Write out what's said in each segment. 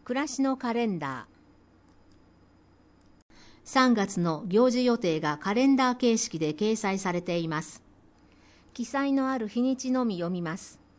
暮らしのカレンダー。3月の行事予定がカレンダー形式で掲載されています。記載のある日にちのみ読みます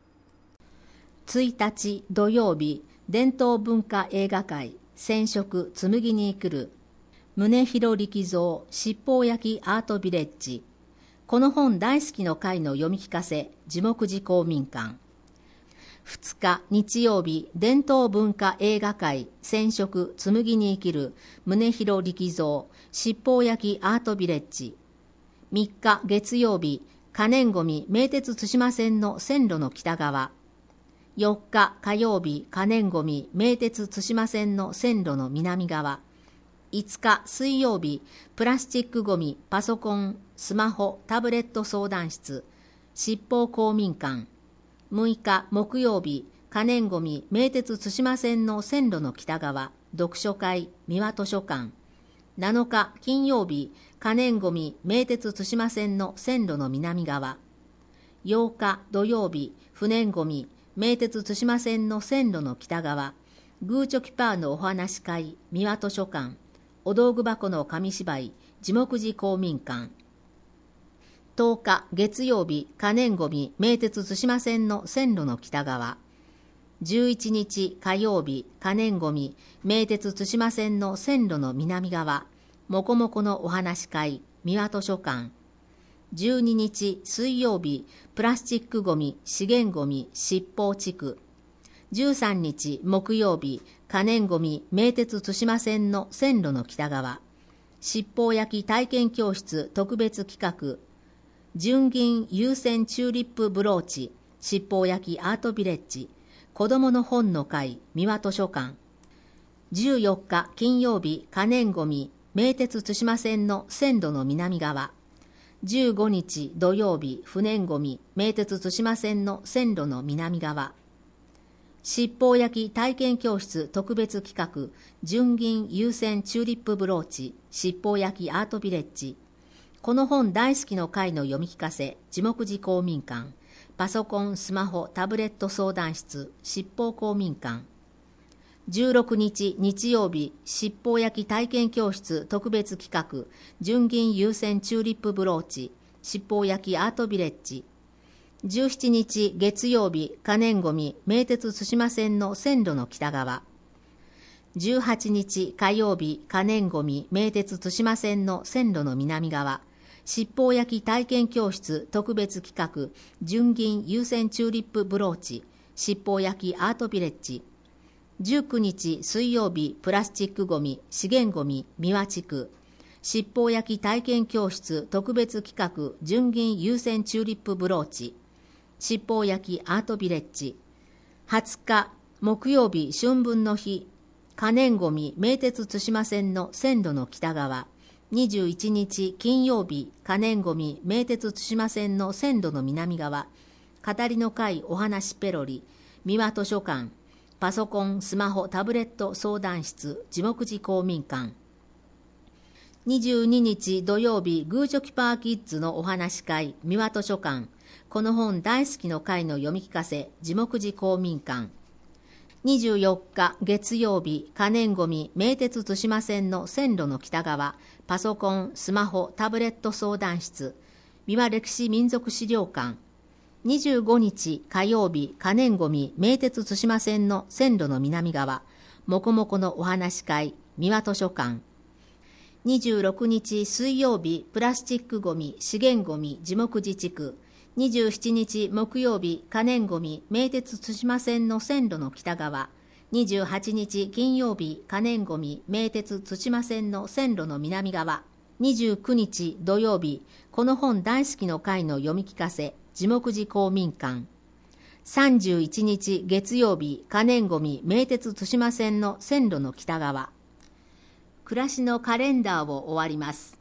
。1日土曜日、伝統文化映画会染色紬に来る宗広力蔵七宝焼アートビレッジ。この本大好きの会の読み聞かせ樹木寺公民館。2日日曜日、伝統文化映画会染色紬に生きる宗広力蔵七宝焼アートビレッジ。3日月曜日、可燃ごみ名鉄対馬線の線路の北側。4日火曜日、可燃ごみ名鉄対馬線の線路の南側。5日水曜日、プラスチックごみパソコンスマホタブレット相談室七宝公民館。6日木曜日、可燃ごみ名鉄対馬線の線路の北側読書会三輪図書館。7日金曜日、可燃ごみ名鉄対馬線の線路の南側。8日土曜日、不燃ごみ名鉄対馬線の線路の北側グーチョキパーのお話会三輪図書館。お道具箱の紙芝居樹木寺公民館。10日月曜日、可燃ごみ名鉄対馬線の線路の北側。11日火曜日、可燃ごみ名鉄対馬線の線路の南側もこもこのお話会三輪図書館。12日水曜日、プラスチックごみ資源ごみ七宝地区。13日木曜日、可燃ごみ名鉄対馬線の線路の北側七宝焼き体験教室特別企画純銀有線チューリップブローチ七宝焼きアートビレッジ子どもの本の会三輪図書館。14日金曜日、可燃ごみ名鉄対馬線の線路の南側。15日土曜日、不燃ごみ名鉄対馬線の線路の南側。七宝焼き体験教室特別企画純銀有線チューリップブローチ七宝焼きアートビレッジ。この本大好きの会の読み聞かせ樹木寺公民館。パソコンスマホタブレット相談室七宝公民館。16日日曜日、七宝焼き体験教室特別企画純銀有線チューリップブローチ七宝焼きアートビレッジ。17日月曜日、可燃ごみ名鉄対馬線の線路の北側。18日火曜日、可燃ごみ名鉄対馬線の線路の南側七宝焼き体験教室特別企画純銀有線チューリップブローチ七宝焼きアートビレッジ。19日水曜日、プラスチックごみ資源ごみ三輪地区七宝焼き体験教室特別企画純銀有線チューリップブローチ七宝焼きアートビレッジ。20日木曜日、春分の日、可燃ごみ名鉄対馬線の線路の北側。21日金曜日、可燃ごみ名鉄対馬線の線路の南側語りの会お話ペロリ三輪図書館。パソコンスマホタブレット相談室樹木寺公民館。22日土曜日、グーチョキパーキッズのお話会三輪図書館。この本大好きの会の読み聞かせ樹木寺公民館。24日月曜日、可燃ごみ名鉄対馬線の線路の北側パソコンスマホタブレット相談室三輪歴史民族資料館。25日火曜日、可燃ごみ名鉄対馬線の線路の南側もこもこのお話会三輪図書館。26日水曜日、プラスチックごみ資源ごみ樹木寺地区。27日木曜日、可燃ごみ名鉄対馬線の線路の北側。28日金曜日、可燃ごみ名鉄対馬線の線路の南側。29日土曜日、この本大好きの会の読み聞かせ樹木寺公民館。31日月曜日、可燃ごみ名鉄対馬線の線路の北側。暮らしのカレンダーを終わります。